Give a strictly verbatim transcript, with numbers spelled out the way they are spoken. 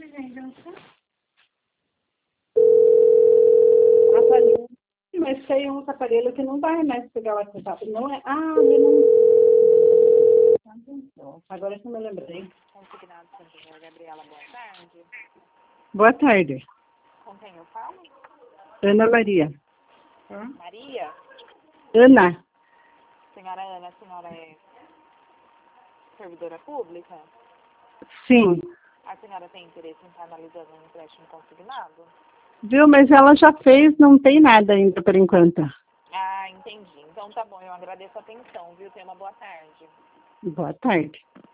Aparelho. Mas tem uns aparelhos que não vai mais pegar o WhatsApp. Não é. Ah, ele não. Agora que eu me lembrei. Consignado Santo José, Gabriela, boa tarde. Boa tarde. Com quem eu falo? Ana Maria. Hum? Maria? Ana. Senhora Ana, a senhora é servidora pública? Sim. A senhora tem interesse em estar analisando um empréstimo consignado? Viu, mas ela já fez, não tem nada ainda por enquanto. Ah, entendi. Então tá bom, eu agradeço a atenção, viu? Tenha uma boa tarde. Boa tarde.